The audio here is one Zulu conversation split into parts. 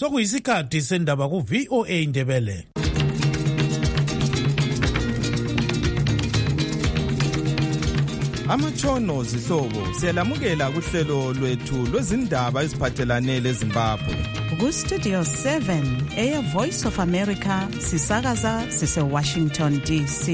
sokuyisikhathi sendaba ku-VOA Indebele. Amatshono zihlobo siyalamukela kuhlelo lwethu lwezindaba eziphathelane leZimbabwe. Ku-Studio 7 Air Voice of America sisakaza sise-Washington DC.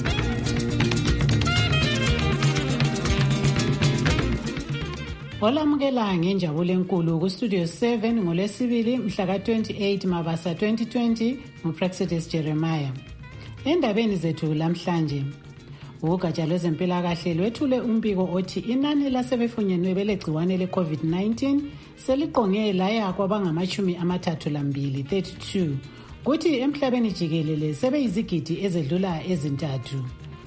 Olamukela ngenjabulo enkulu ku-Studio 7 ngolwesibili mhla ka-28 Mabasa 2020 nguPraxidis Jeremiah. Endabeni zethu lamhlanje, ugatsha lwezempilakahle lwethule umbiko othi inani lasebefunyenwe belegciwane le-COVID-19 seliqonge laya kwabangama-32, 32, kuthi emhlabeni jikelele sebeyizigidi ezedlula ezintathu,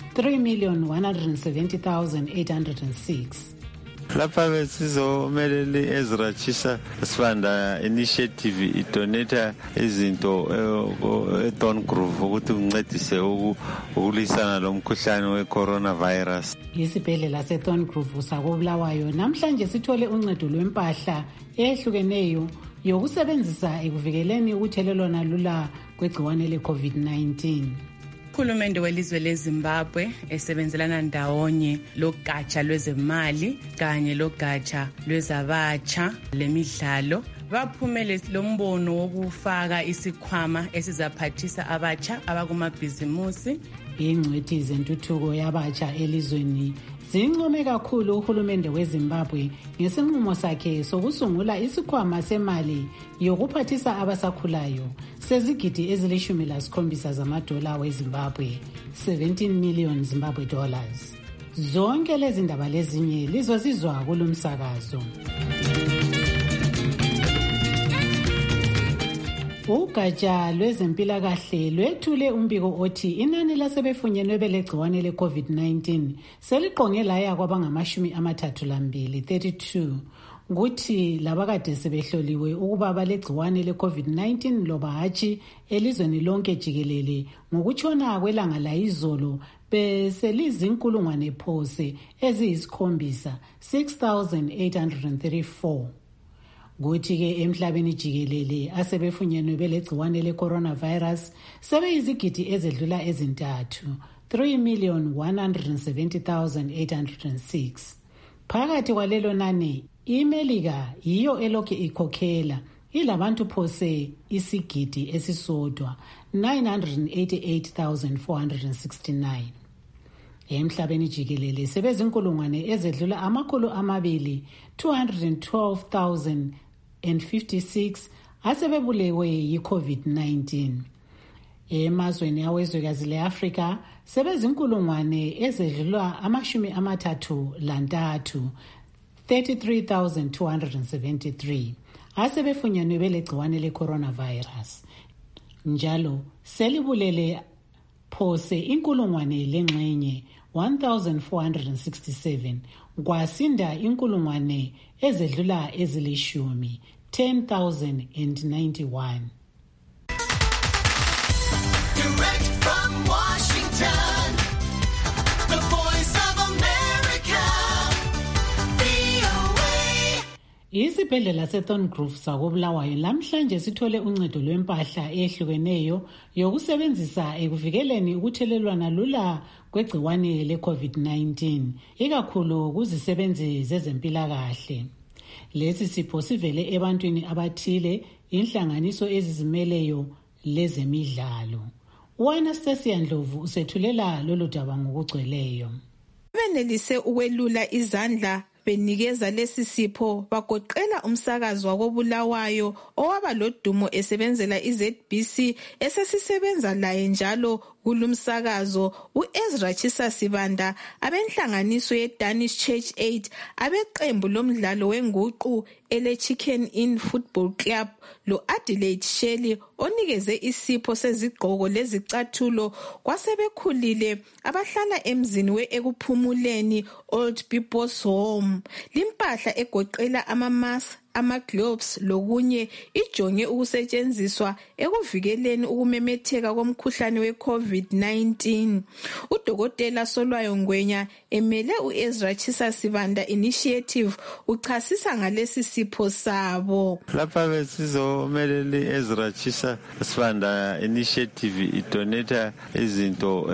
3,170,806. Lapha besizomelele Ezra Chisa Sibanda initiative idonate izinto eThorngrove ukuthi uncedise ukulisana lomkhuhlane we-coronavirus. Isibhedlela seThorngrove sakobulawayo namhlanje sithole uncedo lwempahla ehlukeneyo yokusebenzisa ekuvikeleni ukuthelelwana lula kwegciwane le-COVID-19. Uhulumende welizwe leZimbabwe esebenzelana ndawonye logatsha lwezemali kanye logatsha lwezabatsha lemidlalo baphumele lombono wokufaka isikhwama esizaphathisa abatsha abakumabhizimusi. Ingcwethi zentuthuko yabatsha elizweni zincome kakhulu uhulumende weZimbabwe ngesinqumo sakhe sokusungula isikhwama semali yokuphathisa abasakhulayo sezigidi ezili-17 zamadola weZimbabwe, 17 million Zimbabwe dollars. Zonke lezi ndaba lezinye lizozizwa kulumsakazo. Ugatsha lwezempilakahle lwethule umbiko othi inani lasebefunyenwe belegciwane le-COVID-19 seliqonge laya kwabangama-32, 32, kuthi labakade sebehloliwe ukuba balegciwane le-COVID-19 loba hatshi elizweni lonke jikelele ngokutshona kwelanga layizolo beselizinkulungwane phose eziyisikhombisa, 6,834. Kuthi-ke emhlabeni jikelele asebefunyenwe belegciwane le-coronavirus sebeyizigidi ezedlula ezintathu, 3,170,806. Phakathi kwalelo nani, iMelika yiyo elokhu ikhokhela ilabantu phose isigidi esisodwa, 988,469. Emhlabeni jikelele sebezinkulungwane ezedlula 212,056 asebebulewe yi-COVID-19. Emazweni awezwekazi le-Afrika sebezinkulungwane ezedlula 33, 33,273 asebefunyenwe belegciwane le-coronavirus. Njalo selibulele phose inkulungwane lengxenye 1,467 kwasinda inkulungwane ezedlula ezili-10, 10,091. Direct from Washington, the Voice of America, VOA. Isibhedlela seThorngrove sakobulawayo lamhlanje sithole uncedo lwempahla ehlukeneyo yokusebenzisa ekuvikeleni ukuthelelwana lula kwegciwane le-COVID-19, ikakhulu kuzisebenzi zezempilakahle. Lesi sipho sivele ebantwini abathile, inhlanganiso ezizimeleyo lezemidlalo. U-Anastasia Ndlovu usethulela lolu daba ngokugcweleyo. Benelise ukwelula izandla benikeza lesi sipho bagoqela umsakazi wakobulawayo owaba lodumo esebenzela iZBC esesisebenza laye njalo kulumsakazo, uEzra Chisa Sibanda, abenhlanganiso yeDanish Church Aid, abeqembu lomdlalo wenguqu ele-Chicken Inn Football Club, lo-Adelaide Shelley onikeze isipho sezigqoko lezicathulo kwasebekhulile abahlala emzini we-ekuphumuleni Old People's Home. Limpahla egoqela ama-mask, ama-gloves lokunye ijonge ukusetshenziswa ekuvikeleni ukumemetheka komkhuhlane we-COVID-19. Udokotela Solwayo Ngwenya emele u-Ezra Chisa Sibanda Initiative uchasisa ngalesi sipho sabo. Lapha besizomelela i-Ezra Chisa Sibanda Initiative idonate izinto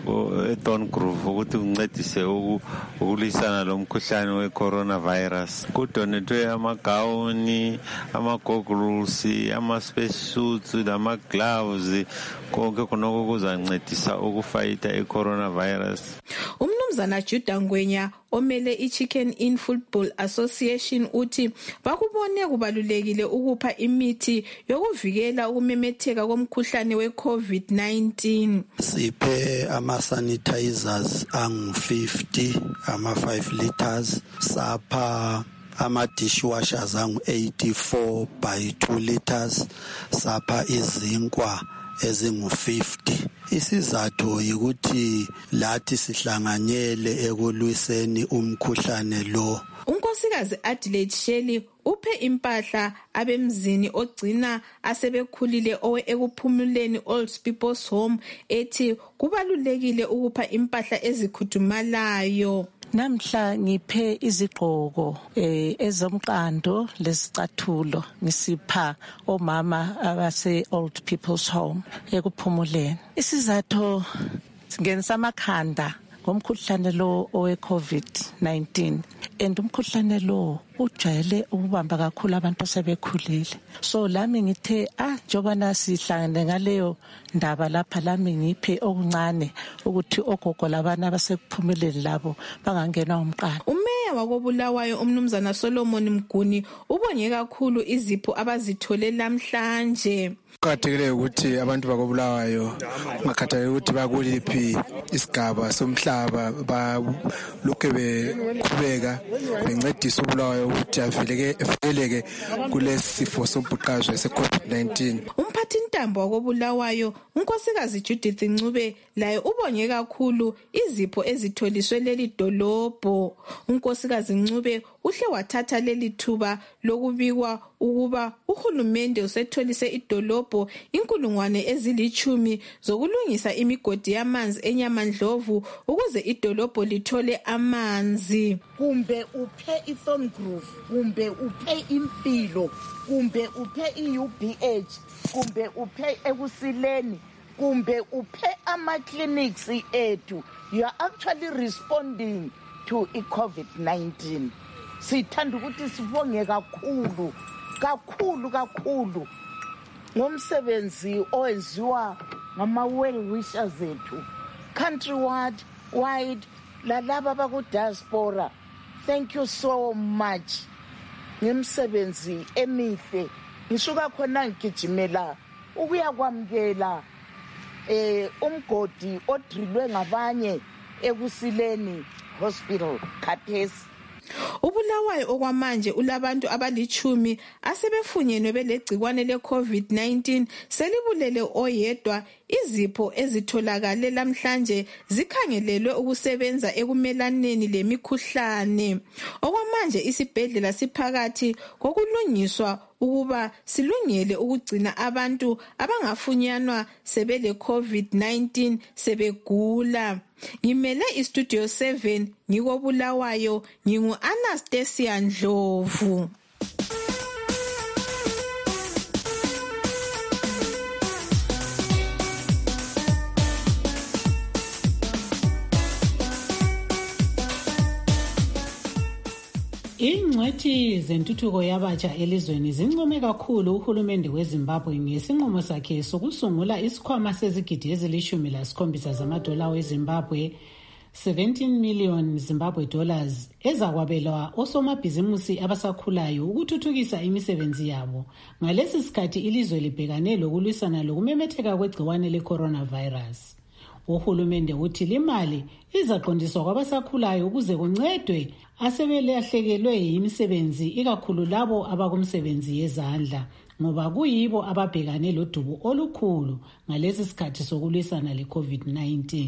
eThorngrove ukuthi kuncedise ukulwisana lo mkhuhlane we-coronavirus. Kudonetwe amagawuni, ama-goggles, ama-space suits, ama-gloves, konke khonoko kuzancedisa ukufayita i-coronavirus. Umnumzana Juda Ngwenya omele i-Chicken Inn Football Association uthi bakubone kubalulekile ukupha imithi yokuvikela ukumemetheka komkhuhlane we-COVID-19. Siphe ama-sanitizers angu-50, ama-5 liters, sapha ama-dishwashers angu-84 by 2 liters, sapha izinkwa ezingu-50. Isizathu yikuthi lathi sihlanganyele ekulwiseni umkhuhlane lo. Unkosikazi Adelaide Shelley uphe impahla abemzini ogcina asebekhulile ekuphumuleni Old People's Home ethi kubalulekile ukupha impahla ezikhudumalayo. Namhla ngiphe izigqoko ezomqando lesicathulo ngisipha omama abase Old People's Home ekuphumuleni. Isizathu singenisa amakhanda ngomkhuhlane lo owe-COVID-19 and umkhuhlane lo ujayele ukubamba kakhulu abantu asebekhulile. So lami ngithe njoba nasihlangene ngaleyo ndaba lapha lami ngiphe okuncane ukuthi ogogo labana abasekuphumuleni labo bangangenwa umqando. Umeya wakobulawayo umnumzana Solomon Mguni ubonge kakhulu izipho abazithole namhlanje. Kuqakathekile ukuthi abantu bakobulawayo ngakhathalele ukuthi bakuliphi isigaba somhlaba balokhu beqhubeka bencedisa ubulawayo ukuthi avikeleke kulesi sifo sombhuqazwe se-COVID-19. Umphathintambo wakobulawayo unkosikazi Judith Ncube laye ubonge kakhulu izipho ezitholiswe leli dolobho. Unkosikazi Ncube uhle wathatha leli thuba lokubikwa ukuba uhulumende usetholise idolobho 10,000 zokulungisa imigodi yamanzi eNyamandlovu ukuze idolobho lithole amanzi. Kumbe uphe iThorngrove, kumbe uphe Impilo, kumbe uphe iUBH, kumbe uphe Ekusileni, kumbe uphe ama-clinics ethu, you are actually responding to i-COVID-19. Sithanda ukuthi sibonge kakhulu ngomsebenzi owenziwa ngama-well wishers ethu wide lalaba baku-diaspora. Thank you so much ngemsebenzi emihle. Ngisuka khona ngigijimela ukuya kwamukela umgodi odrilwe ngabanye Ekusileni Hospital Khathesi. Ubulawayo okwamanje ulabantu abali10 asebefunyenwe belegcikwane le-COVID-19 selibulele oyedwa. Izipho ezitholakale namhlanje zikhangelelwe ukusebenza ekumelaneni lemikhuhlane. Okwamanje isibhedlela siphakathi kokulungiswa ukuba silungele ukugcina abantu abangafunyanwa sebele COVID-19 sebegula. Ngimele iStudio 7 ngikobulawayo ngingu-Anastasia Ndlovu. Ingcwethi zentuthuko yabatsha elizweni zincome kakhulu uhulumende weZimbabwe ngesinqumo sakhe sokusungula isikhwama sezigidi ezili-17 zamadola weZimbabwe 17 million Zimbabwe dollars ezakwabelwa osomabhizimusi abasakhulayo ukuthuthukisa imisebenzi yabo. Ngalesi sikhathi ilizwe libhekane lokulwisana lokumemetheka kwegciwane le-coronavirus. Uhulumende uthi limali izaqondiswa kwabasakhulayo ukuze kuncedwe asebelahlekelwe yimisebenzi ikakhulu labo abakumsebenzi yezandla ngoba kuyibo ababhekane lodubo olukhulu ngalesi sikhathi sokulwisana le-COVID-19.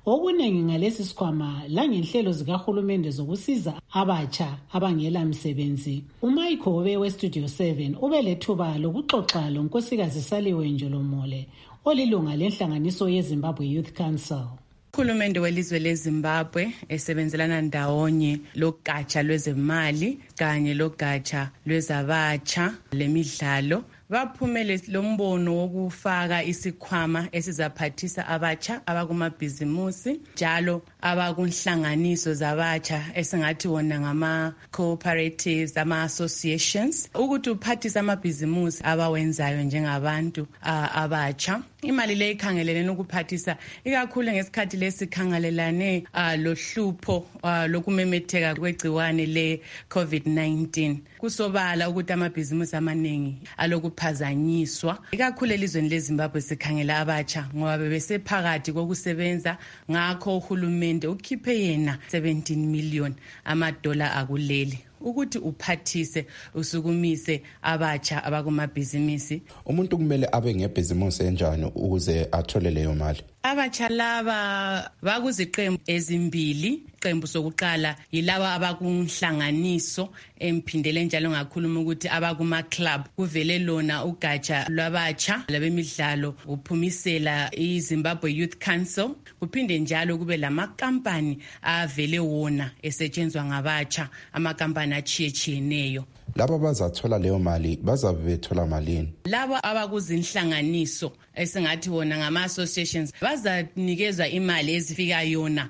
Okuningi ngalesi sikhwama langenhlelo zikahulumende zokusiza abatsha abangela msebenzi. uMike Obe weStudio 7 ubelethuba lokuxoxa lonkosikazi Saliwe Njolomole olilunga lenhlanganiso yeZimbabwe Youth Council. Uhulumende welizwe leZimbabwe esebenzelana ndawonye logatsha lwezemali kanye logatsha lwezabatsha lemidlalo baphumele lombono wokufaka isikhwama esizaphathisa abatsha abakumabhizimusi njalo abakunhlanganiso zabatsha esingathi wona ngama cooperatives ama associations ukuthi uphathise amabhizimusi abawenzayo njengabantu abatsha. Imali le ikhangelelene ukuphathisa ikakhulu ngesikhathi lesikhangelelane lohlupho lokumemetheka kwegciwane le COVID-19. Kusobala ukuthi amabhizimusi amaningi alokuphazanyiswa ikakhulu elizweni leZimbabwe sikhangela abatsha ngoba bebesephakathi kokusebenza ngakho uhulumende ukhiphe yena 17 million amadola akuleli ukuthi uphathise usukumise abatsha abakumabhizinisi. Umuntu kumele abe ngebhizimusi enjani ukuze athole leyo mali? Abatsha laba bakuziqembu ezimbili. Iqembu sokuqala yilaba abakunhlanganiso emphindele njalo ngakhuluma ukuthi abakuma club kuvele lona ugatsha lwabatsha labemidlalo uphumisela iZimbabwe Youth Council kuphinde njalo kube lamakampani avele wona esetshenzwa ngabatsha amakampani achiyechiyeneyo. Laba bazathola leyo mali bazabe bethola malini? Laba abakuzinhlanganiso esingathi wona ngama associations bazanikezwa imali ezifika yona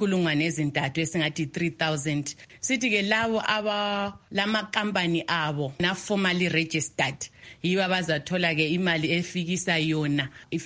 3,000 esingathi 3,000. Sithi ke labo lama company abo na formally registered yiba bazathola ke imali efikisa yona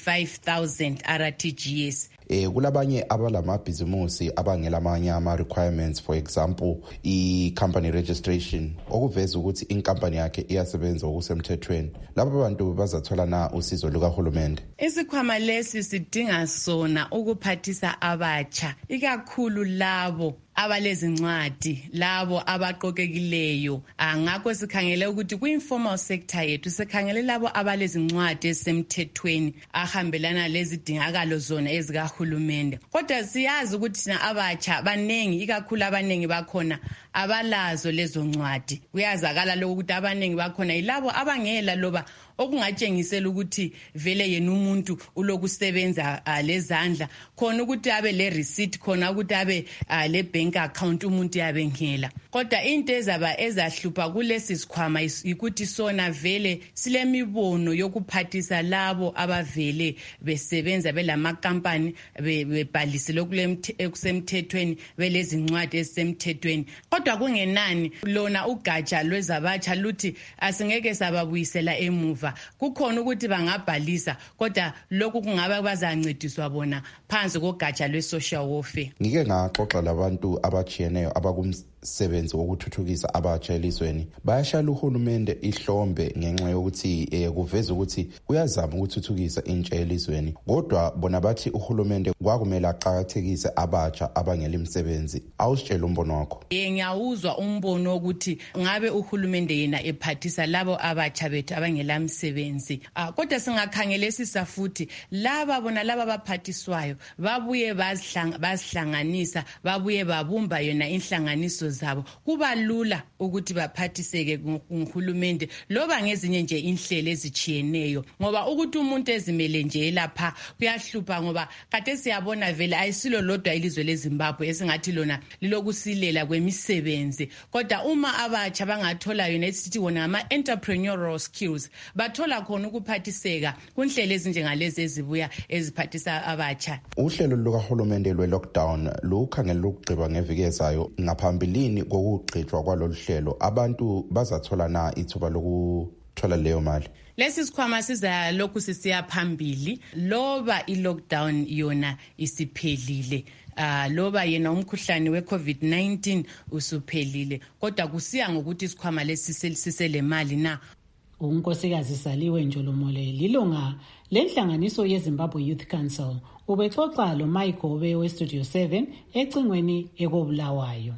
5,000 RTGS. Kulabanye abalamabhizimusi abangelamanye ama requirements, for example i-company registration okuveza ukuthi inkampani yakhe iyasebenza okusemthethweni. Labo bantu bazathola na usizo lukahulumende? Isikhwama lesi sidinga sona ukuphathisa abatsha ikakhulu labo abalezincwadi labo abaqokekileyo. Ngakho sikhangele ukuthi ku-informal sector yethu sikhangele labo abalezincwadi ezisemthethweni ahambelana lezidingakalo zona ezikahulumende. Kodwa siyazi ukuthi thina abatsha banengi ikakhulu abanengi bakhona abalazo lezo ncwadi. Kuyazakala lokho ukuthi abanengi bakhona yilabo abangela loba okungatshengisela ukuthi vele yena umuntu ulokusebenza lezandla khona ukuthi abe le receipt khona ukuthi abe le bank account umuntu yabe ngela. Kodwa into ezahlupha kulesi sikhwama ukuthi sona vele silemibono yokuphathisa labo abavele besebenza belamampani bebhalisile okusemthethweni belezincwadi ezisemthethweni. Kodwa kungenani lona ugatsha lwezabatsha luthi asingeke sababuyisela emuva. Kukhona ukuthi bangabhalisa kodwa lokhu kungaba bazancediswa bona phansi kogatsha lwe-social warfare. Ngike ngaxoxa labantu abajiyeneyo abakumsebenzi wokuthuthukisa abatsha elizweni. Bayashala uhulumende ihlombe ngenxa yokuthi kuveza ukuthi uyazama ukuthuthukisa intsha elizweni. Kodwa bona bathi uhulumende kwakumele aqakathekise abatsha abangela imisebenzi. Awusitshela umbono wakho? Ngiyawuzwa umbono wokuthi ngabe uhulumende yena ephathisa labo abatsha bethu abangela imisebenzi. Kodwa singakhangelisisa futhi laba baphathiswayo babuye bazihlanganisa babuye babumba yona inhlanganiso zabo. Kuba lula ukuthi baphathiseke nguhulumende loba ngezinye nje inhlelo ezichiyeneyo ngoba ukuthi umuntu ezimele nje lapha kuyahlupha ngoba kade siyabona vele ayisilo lodwa ilizwe leZimbabwe esingathi lona lilokusilela kwemisebenzi. Kodwa uma abatsha bangathola yona esithi wona ama entrepreneurial skills bathola khona ukuphathiseka kunhlelo ezinjengalezi ezibuya eziphathisa abatsha. Uhlelo lukahulumende lwe-lockdown lukhangelela ukugqiba ngeviki ezayo. Ngaphambilini kokugqitshwa kwalolu hlelo abantu bazathola na ithuba lokuthola leyo mali? Lesi sikhwama siza lokhu sisiya phambili loba i-lockdown yona isiphelile. Loba yena umkhuhlane we-COVID-19 usuphelile kodwa kusiya ngokuthi isikhwama lesi sisele mali na. uNkosikazi Saliwe Njolomole lilunga lenhlanganiso yeZimbabwe Youth Council ubexoxa lo Mike Obe weStudio 7 ecingweni ekobulawayo.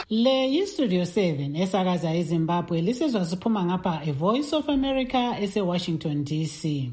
Le yiStudio 7 esakaza eZimbabwe lisizwa siphuma ngapha eVoice of America eseWashington DC.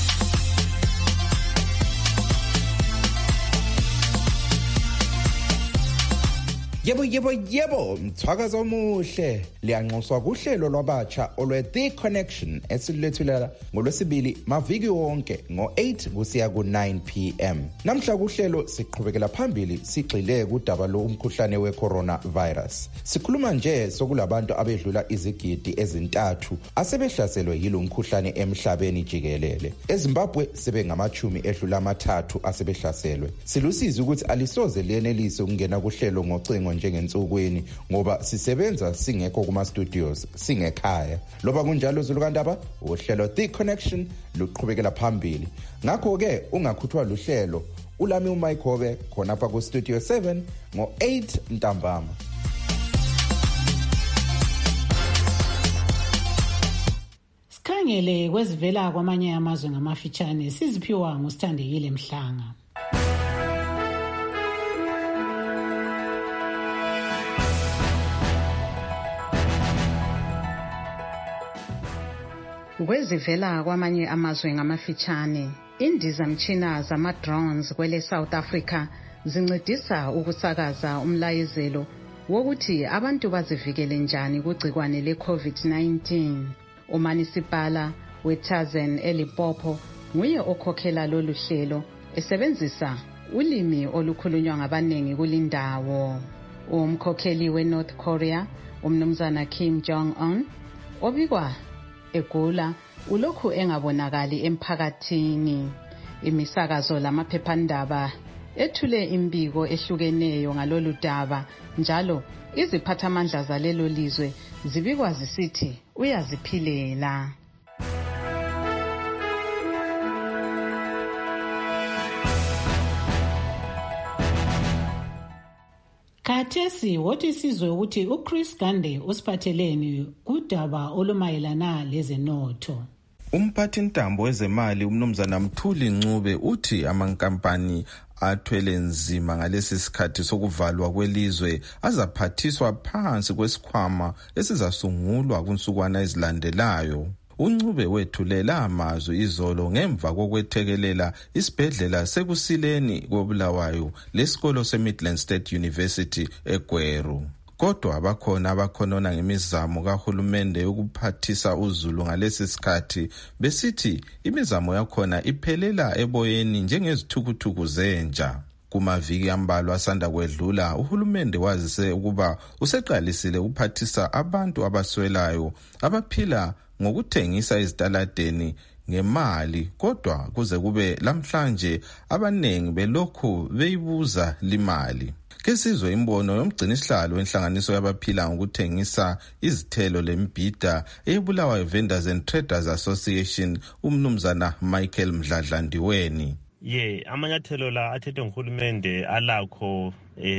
Yebo, mthwakazo omuhle. Liyanxuswa kuhlelo lwabatsha olwe The Connection esilethula ngoLwesibili maviki wonke ngo-8 kusiya ku-9 p.m. Namhla kuhlelo siqhubekela phambili sigxile kudaba lomkhuhlane we-coronavirus. Sikhuluma nje sokulabantu abedlula izigidi ezintathu asebehlaselwe yilo mkhuhlane emhlabeni jikelele. eZimbabwe sebengamachumi edlula amathathu asebehlaselwe. Silusizi ukuthi alisoze liyenelise ukungena kuhlelo ngocingo njengensukwini ngoba sisebenza singekho kuma studios singekhaya. Loba kunjalo Zulukandaba uhlelo The Connection luqhubekela phambili. Ngakho ke ungakhuthwa luhlelo ulami uMayigobe khona apha ku Studio 7 ngo-8 ntambama. Sikhangele kwezivela kwamanye amazwe ngamafitshane siziphiwa nguSithandekile Mhlanga. Kwezivela kwamanye amazwe ngamafitshane, indizamtshina zama-drones kwele South Africa zincedisa ukusakaza umlayezelo wokuthi abantu bazivikele njani kugcikwane le-COVID-19. Umanisipala weTazen eLimpopo nguye okhokhela lolu hlelo esebenzisa ulimi olukhulunywa ngabaningi kulindawo. Umkhokheli weNorth Korea, umnumzana Kim Jong-un, obikwa egula ulokhu engabonakali emphakathini. Imisakazo lamaphephandaba ethule imbiko ehlukeneyo ngalolu daba, njalo iziphathamandla zalelo lizwe zibikwa zisithi uyaziphilela. Khathesi wothi sizwe ukuthi uChris Gande usiphatheleni kudaba olumayelana lezenotho. Umphathintambo wezemali umnumzana Mthuli Ncube uthi amankampani athwele nzima ngalesi sikhathi sokuvalwa kwelizwe azaphathiswa phansi kwesikhwama esizasungulwa kunsukwana ezilandelayo. uNcube wethulela amazwi izolo ngemva kokwethekelela isibhedlela sekusileni koBulawayo lesikolo seMidland State University eGweru. Kodwa abakhona abakhonona ngemizamo kahulumende yokuphathisa uzulu ngalesi sikhathi besithi imizamo yakhona iphelela eboyeni njengezithukuthuku zenja. Kumaviki ambalwa asanda kwedlula uhulumende wazise ukuba useqalisile ukuphathisa abantu abaswelayo abaphila ngokuthengisa ezitaladeni ngemali, kodwa kuze kube lamhlanje abanengi belokhu beyibuza limali. Kesizwe imbono yomgcinisihlalo wenhlanganiso yabaphila ngokuthengisa izithelo lembhida eBulawayo Vendors and Traders Association umnumzana Michael Mdladlandiweni. Amanyathelo la athethwe nguhulumende alakho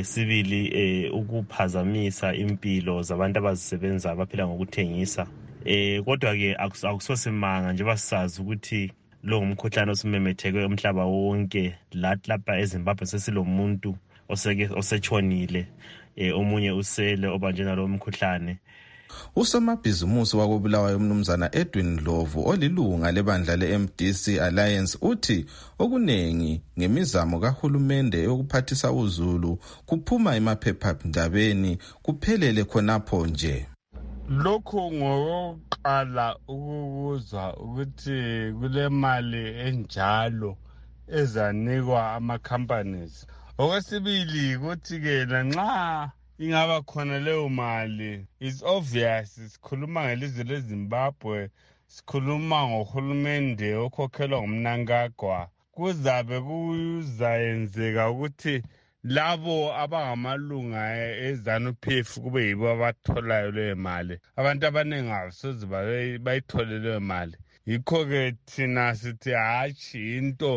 sibili ukuphazamisa impilo zabantu abazisebenza abaphila ngokuthengisa. Kodwa ke akusosimanga nje basazi ukuthi lo ngumkhuhlane osumemetheke umhlaba wonke. Lapha eZimbabwe sesilomuntu osetshonile, omunye usele obanjena lo mkhuhlane. Usomabhizimusi wakoBulawayo umnumzana Edwin Ndlovu olilunga lebandla leMDC Alliance uthi okunengi ngemizamo kahulumende yokuphathisa uzulu kuphuma emaphephandabeni kuphelele khonapho nje. Lokho ngokuqala ukuzwa ukuthi kule mali enjalo ezanikwa ama-companies. Okwesibili ukuthi ke nxa ingaba khona leyo mali, it's obvious sikhuluma ngelizwe leZimbabwe, sikhuluma ngohulumende okhokhelwa ngumnangagwa. Kuzabe kuzayenzeka ukuthi labo abangamalunga eZANU-PF kube yibo abatholayo leyo mali. Abantu abaningi abasoze bayithole leyo mali. Yikho ke thina sithi hatshi into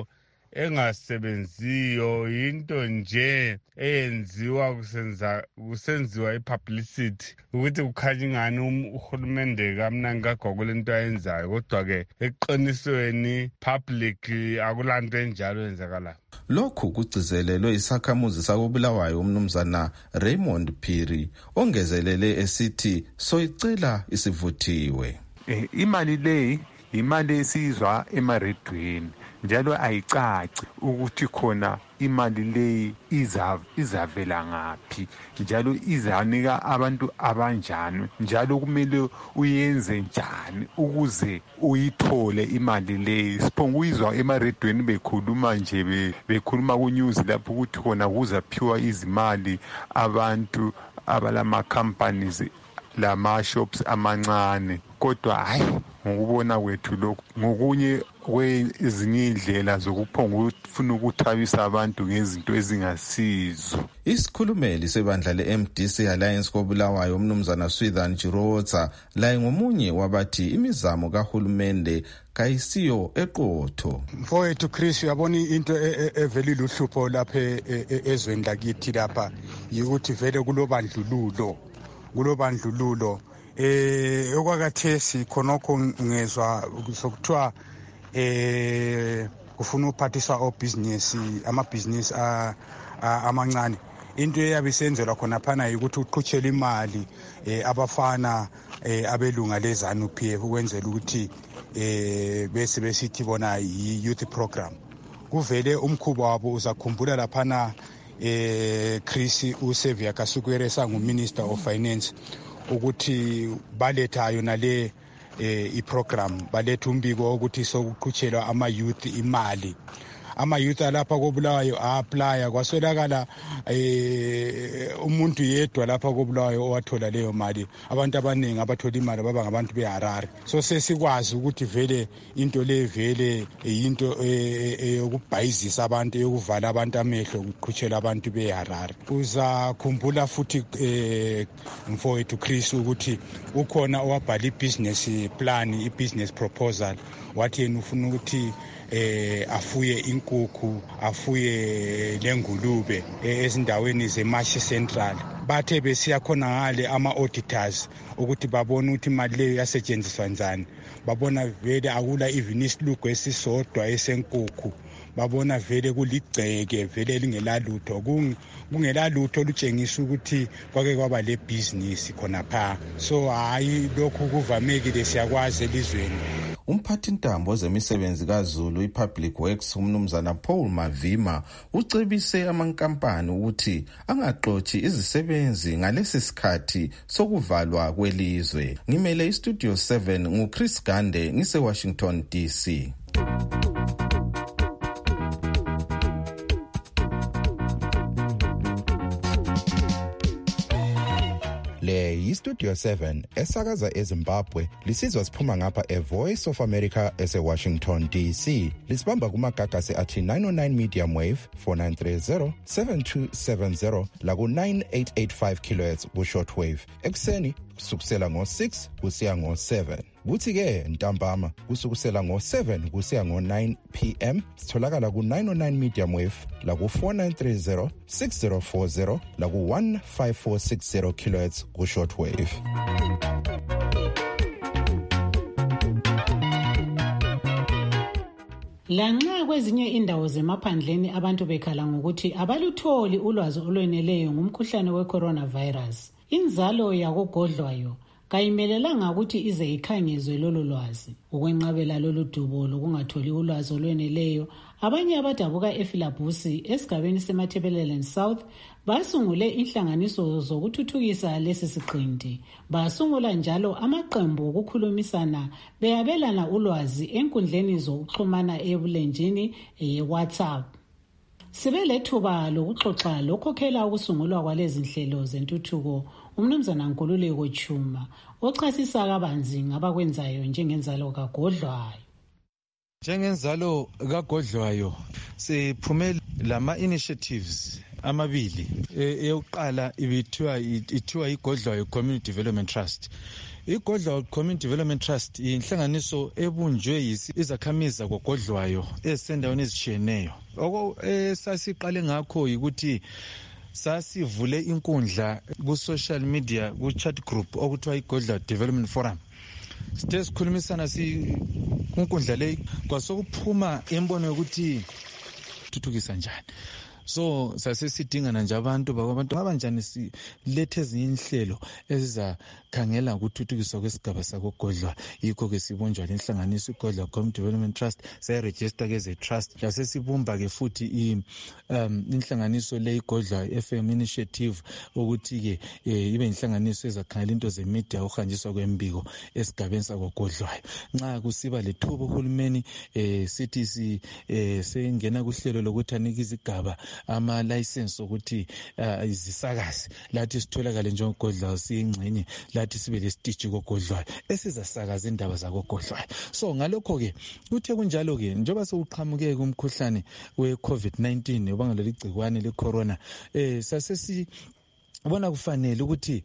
engasebenziyo into nje eyenziwa kusenziwa i-publicity ukuthi kukhanya ingani uhulumende kamnandi kagogole into ayenzayo, kodwa-ke eqinisweni public akulanto enjalo yenzakalayo. Lokhu kugcizelelwe isakhamuzi sakobulawayo umnumzana Raymond Phiri ongezelele esithi soyicela isivuthiwe. Imali le imali esizwa emaredweni njalo ayicaci ukuthi khona imali le izavela ngaphi njalo izanika abantu abanjani njalo kumele uyenze njani ukuze uyithole imali le. Siphonga uyizwa emaredweni bekhuluma nje bekhuluma ku-news lapho ukuthi khona kuzaphiwa izimali abantu abalama companies lama-shops amancane, kodwa hayi ngokubona kwethu lokhu ngokunye kwezinye indlela zokuphonga ufuna ukuthabisa abantu ngezinto ezingasizo. Isikhulumeli sebandla le-MDC Alliance kobulawayo umnumzana Swithan Jirotsa laye ngomunye wabathi imizamo kahulumende kayisiyo eqotho. Mfowethu Chris, uyabona into evele luhlupho lapha ezweni lakithi lapha yikuthi vele kulobandlululo okwakathesi khonokho ngezwa sokuthiwa kufuna uphathiswa amabhizinisi amancane. Into eyabe isenzelwa khona phana yikuthi uqhutshele imali abafana abelunga leZANU-PF ukwenzela ukuthi bese besithi bona yi-youth program. Kuvele umkhuba wabo uzakhumbula laphana Chris uSevia Kasukwere sangu-Minister of Finance ukuthi baletha yona le iprogram, baletha umbiko ukuthi sokuqhutshelwa ama-youth imali. Ama-youth alapha kobulawayo a-aplya kwaswelakala umuntu yedwa lapha kobulawayo owathola leyo mali. Abantu abaningi abathola imali baba ngabantu beHarare. So sesikwazi ukuthi vele into le vele into eyokubhayizisa abantu, eyokuvala abantu amehlo, ukuqhutshela abantu beHarare. Uzakhumbula futhi mfowethu Chris ukuthi ukhona owabhala i-business plan, i-business proposal, wathi yena ufuna ukuthi afuye inkukhu, afuye lengulube ezindaweni zeMashi Central. Bathe besiya khona ngale ama-auditors ukuthi babone ukuthi imali leyo yasetshenziswa njani. Babona vele akula even isilugu esisodwa esenkukhu. Babona vele kuligceke vele lingelalutho, kungelalutho olutshengisa ukuthi kwake kwaba le business khona pha. So hayi lokhu kuvamekile, siyakwazi elizweni. Umphathintambo zemisebenzi kaZulu iPublic Works umnumzana Paul Mavima ucebise amankampani ukuthi angaxoxi izisebenzi ngalesi sikhathi sokuvalwa kwelizwe. Ngimele iStudio 7 nguChris Gande ngise-Washington DC. Le yiStudio 7 esakaza eZimbabwe lisizwa siphuma ngapha eVoice of America ese-Washington DC. Lisibamba kumagagasi athi 909 medium wave 4930 7270 laku 9885 kHz ku-short wave. Ekuseni kusukusela ngo-6 kusiya ngo-7. Kuthi-ke ntambama kusukusela ngo-7 kusiya ngo-9 p.m. sitholakala ku-909 medium wave laku-4930 6040 laku-15460 kHz ku-short wave. Lanxa kwezinye indawo zemaphandleni abantu bekhala ngokuthi abalutholi ulwazi olweneleyo ngumkhuhlane we-coronavirus, inzalo yakogodlwayo kayimelelanga ukuthi ize ikhangezwe lolu lwazi. Ukwenqabela lolu dubo lokungatholi ulwazi olweneleyo, abanye abadabuka eFilabusi esigabeni seMatabeleland South basungule inhlanganiso zokuthuthukisa lesi siqinti. Basungula njalo amaqembu okukhulumisana beyabelana ulwazi enkundleni zokuxhumana ebulenjini WhatsApp. Sibelethuba lokuxoxa lokhokhela ukusungulwa kwalezi nhlelo zentuthuko umnumzana Nkululeko Chuma ochasisa kabanzi ngabakwenzayo njengenzalo kagodlwayo. Njengenzalo kagodlwayo siphume lama initiatives amabili. Eyokuqala ithiwa iGodlayo Community Development Trust. iGodlayo Community Development Trust inhlanganiso ebunjwe izakhamizi zakoGodlayo ezisendaweni ezitshiyeneyo. Sasiqale ngakho yikuthi sasivule inkundla ku-social media ku-chat group okuthiwa iGodlayo Development Forum. Sithe sikhulumisana kunkundla leyi kwasokuphuma imbono yokuthi thuthukisa njani. So sasesidingana nje abantu ngaba njani silethe ezinye inhlelo ezizakhangela ukuthuthukiswa kwesigaba sakoGodlayo. Yikho ke sibunjwa lenhlanganiso iGodlayo Community Development Trust, sayiregister ke ze trust. Yasesibumba ke futhi inhlanganiso le iGodlayo FM initiative ukuthi ke ibe inhlanganiso ezakhangela into zemedia uhanjiswa kwembiko esigabeni sakoGodlayo. Nxa kusiba lethuba uhulumeni sithi sengena kuhlelo lokuthi anike izigaba ama-license ukuthi izisakazi lathi sitholakale njengoGodlayo siyingxenye lathi sibe lesiteji koGodlayo esizasakaza indaba zakoGodlayo. So ngalokho-ke kuthe kunjalo-ke njengoba sewuqhamuke kumkhuhlane we-COVID-19 obangela igcikwane le-corona bona kufanele ukuthi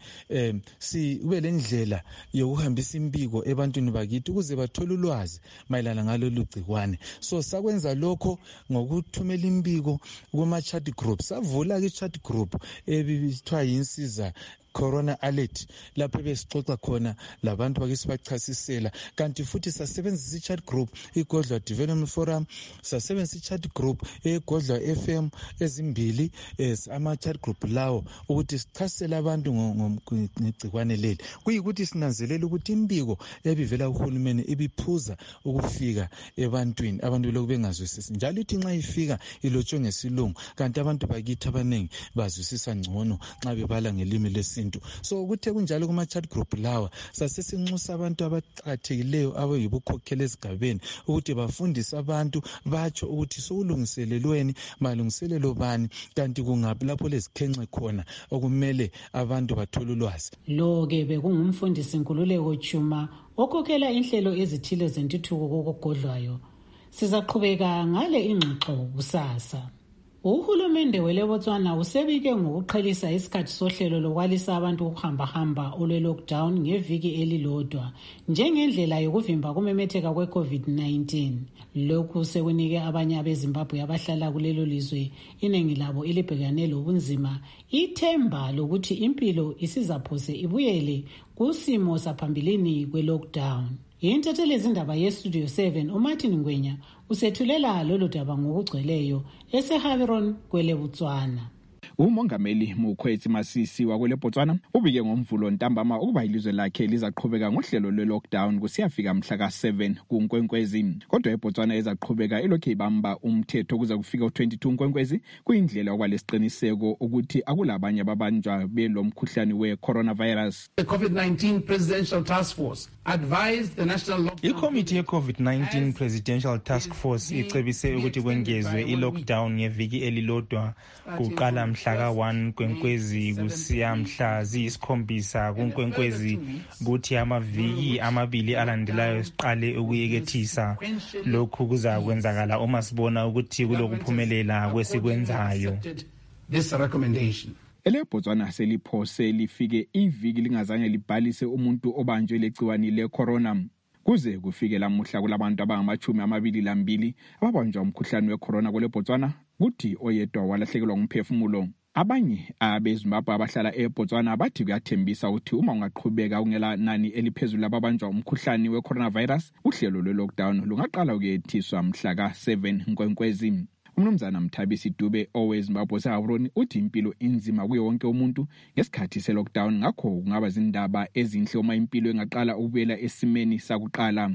sibe lendlela yokuhambisa imbiko ebantwini bakithi ukuze bathole ulwazi mayelana ngalolu gcikwane. So sakwenza lokho ngokuthumela imbiko kuma-chat group. Savula ke i-chat group ebithiwa yinsiza Corona Alert lapho besixoxa khona labantu bakithi bachasisela. Kanti futhi sasebenzisa i-chat group iGodlayo Development Forum, sasebenzisa i-chat group eGodlayo FM ezimbili ama-chat group lawo ukuthi sichasisele abantu ngegcikwane leli. Kuyikuthi sinanzelela ukuthi imbiko ebivela kuhulumeni ibiphuza ukufika ebantwini, abantu lokhu bengazwisisi. Njalo ithi nxa ifika ilotshwe ngesilungu kanti abantu bakithi abaningi bazwisisa ngcono nxa bebala ngelimi lesintu. So kuthe kunjalo kuma-chat group lawa sasesinxusa abantu abaqakathekileyo abayibukhokhela ezigabeni ukuthi bafundise abantu batsho ukuthi sokulungiselelweni malungiselelo bani kanti kungaphi lapho lezikhenxe khona okumele abantu bathole ulwazi. Lo-ke bekungumfundisi Nkululeko Chuma okhokhela inhlelo ezithile zentuthuko koGodlayo. Sizaqhubeka ngale ingxoxo kusasa. Uhulumende weLebotswana usebike ngokuqhelisa isikhathi sohlelo lokwalisa abantu ukuhamba olwe-lockdown ngeviki elilodwa njengendlela yokuvimba kumemetheka kwe-COVID-19. Lokhu sekunike abanye abeZimbabwe abahlala kulelo lizwe iningi labo elibhekane lobunzima ithemba lokuthi impilo isizaphose ibuyele kusimo saphambilini kwe-lockdown. Yintethelezi indaba yeStudio 7 uMartin Ngwenya usethulela lolu daba ngokugcweleyo eseHaveron kweleBotswana. Umongameli Mokgweetsi Masisi wakweleBotswana ubike ngomvulo ntambama ukuba ilizwe lakhe lizaqhubeka ngohlelo lwe-lockdown kusiyafika mhla ka-7 kuNkwenkwezi. Kodwa eBotswana ezaqhubeka ilokhu ibamba umthetho kuze kufika u-22 Nkwenkwezi kuyindlela okwalesiqiniseko ukuthi akulabanye ababanjwa belo mkhuhlane we-coronavirus. The COVID-19 Presidential Task Force advised the national lockdown. Ikomiti ye-COVID-19 Presidential Task Force icebise ukuthi kwengezwe i-lockdown ngeviki elilodwa kuqala mhla ka-1 Nkwenkwezi kusiya mhla ziyisikhombisa kuNkwenkwezi kuthi amaviki amabili alandelayo siqale ukuyekethisa. Lokhu kuzakwenzakala uma sibona ukuthi kulokuphumelela kwesikwenzayo. This recommendation ELebotswana seliphose lifike iviki lingazange libhalise umuntu obanjwe legciwane le-corona. Kuze kufike lamuhla kulabantu abangama-22 ababanjwa umkhuhlane we-corona kweleBotswana, kuthi oyedwa walahlekelwa ngumphefumulo. Abanye abeZimbabwe abahlala eBotswana bathi kuyathembisa ukuthi uma ungaqhubeka ungela nani eliphezulu lababanjwa umkhuhlane we-coronavirus, uhlelo lwe-lockdown lungaqala ukuyethiswa mhla ka-7 Nkwenkwezi. Umnumzana Mthabisi Dube oweZimbabwe seHaveron uthi impilo inzima kuye wonke umuntu ngesikhathi se-lockdown, ngakho kungaba zindaba ezinhle uma impilo engaqala ukubuyela esimeni sakuqala.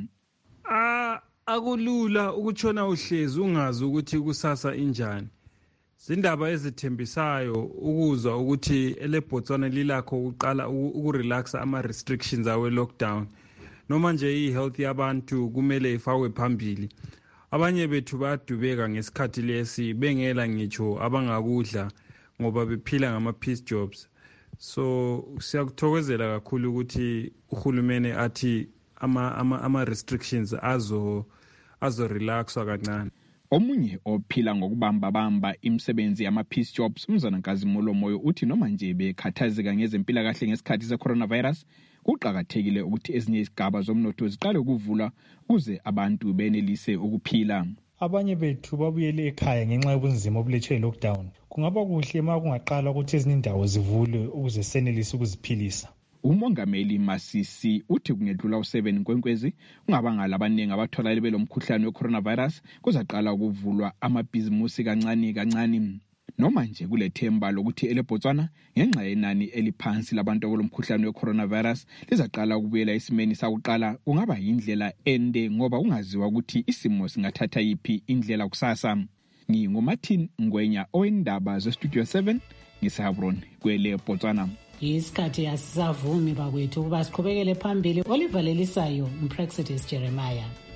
Akulula ukutshona uhlezi ungazi ukuthi kusasa injani. Zindaba ezithembisayo ukuzwa ukuthi eleBotswana lilakho ukuqala ukurelaxa ama-restrictions awe-lockdown. Noma nje i-health yabantu kumele ifakwe phambili. Abanye bethu bayadubeka ngesikhathi lesi bengela ngitsho abangakudla ngoba bephila ngama-piece jobs. So siyakuthokozela kakhulu ukuthi uhulumene athi ama-restrictions azo relaxwa kancane. Omunye ophila ngokubamba imisebenzi yama-peace jobs umzana Nkazimulo Moyo uthi noma nje bekhathazeka ngezempilakahle ngesikhathi se-coronavirus, kuqakathekile ukuthi ezinye izigaba zomnotho ziqale ukuvulwa ukuze abantu benelise ukuphila. Abanye bethu babuyele ekhaya ngenxa yobunzima obulethwe yi-lockdown. Kungaba kuhle ma kungaqala ukuthi ezinye indawo zivulwe ukuze senelise ukuziphilisa. Umongameli Masisi uthi kungedlula u7 Nkwenkwezi ungabangala abaningi abatholakele belomkhuhlane we-coronavirus kuzaqala ukuvulwa amabhizimusi kancane. Noma nje kulethemba lokuthi eleBotswana ngenxa yenani eliphansi labantu abalomkhuhlane we-coronavirus lizaqala ukubuyela esimeni sakuqala, kungaba yindlela ende ngoba ungaziwa ukuthi isimo singathatha yiphi indlela kusasa. NginguMartin Ngwenya owendaba zeStudio 7 ngiseHebron kweleBotswana. Isikhathi asisavumi bakwethu ukuba siqhubekele phambili. Oliver Lelisayo, Praxedes Jeremiah.